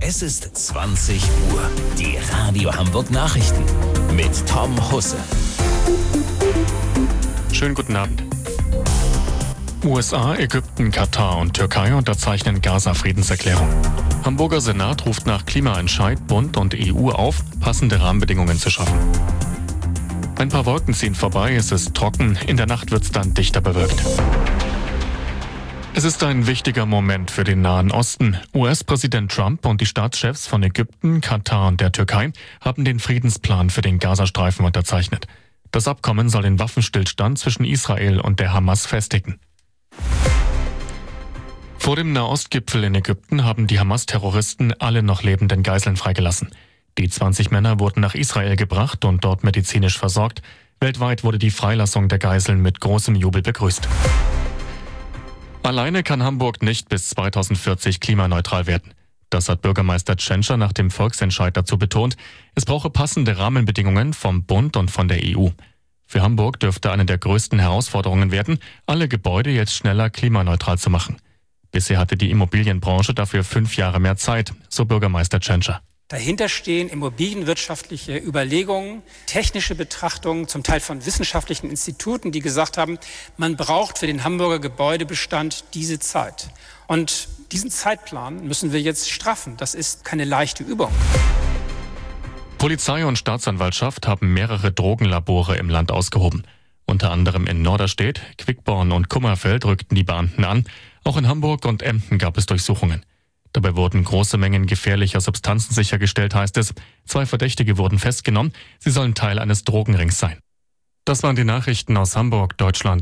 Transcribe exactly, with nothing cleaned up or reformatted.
Es ist zwanzig Uhr. Die Radio Hamburg Nachrichten mit Tom Husse. Schönen guten Abend. U S A, Ägypten, Katar und Türkei unterzeichnen Gaza-Friedenserklärung. Hamburger Senat ruft nach Klimaentscheid Bund und E U auf, passende Rahmenbedingungen zu schaffen. Ein paar Wolken ziehen vorbei, es ist trocken, in der Nacht wird es dann dichter bewölkt. Es ist ein wichtiger Moment für den Nahen Osten. U S-Präsident Trump und die Staatschefs von Ägypten, Katar und der Türkei haben den Friedensplan für den Gazastreifen unterzeichnet. Das Abkommen soll den Waffenstillstand zwischen Israel und der Hamas festigen. Vor dem Nahostgipfel in Ägypten haben die Hamas-Terroristen alle noch lebenden Geiseln freigelassen. Die zwanzig Männer wurden nach Israel gebracht und dort medizinisch versorgt. Weltweit wurde die Freilassung der Geiseln mit großem Jubel begrüßt. Alleine kann Hamburg nicht bis zweitausendvierzig klimaneutral werden. Das hat Bürgermeister Tschentscher nach dem Volksentscheid dazu betont. Es brauche passende Rahmenbedingungen vom Bund und von der E U. Für Hamburg dürfte eine der größten Herausforderungen werden, alle Gebäude jetzt schneller klimaneutral zu machen. Bisher hatte die Immobilienbranche dafür fünf Jahre mehr Zeit, so Bürgermeister Tschentscher. Dahinter stehen immobilienwirtschaftliche Überlegungen, technische Betrachtungen, zum Teil von wissenschaftlichen Instituten, die gesagt haben, man braucht für den Hamburger Gebäudebestand diese Zeit. Und diesen Zeitplan müssen wir jetzt straffen. Das ist keine leichte Übung. Polizei und Staatsanwaltschaft haben mehrere Drogenlabore im Land ausgehoben. Unter anderem in Norderstedt, Quickborn und Kummerfeld rückten die Beamten an. Auch in Hamburg und Emden gab es Durchsuchungen. Dabei wurden große Mengen gefährlicher Substanzen sichergestellt, heißt es. Zwei Verdächtige wurden festgenommen. Sie sollen Teil eines Drogenrings sein. Das waren die Nachrichten aus Hamburg, Deutschland.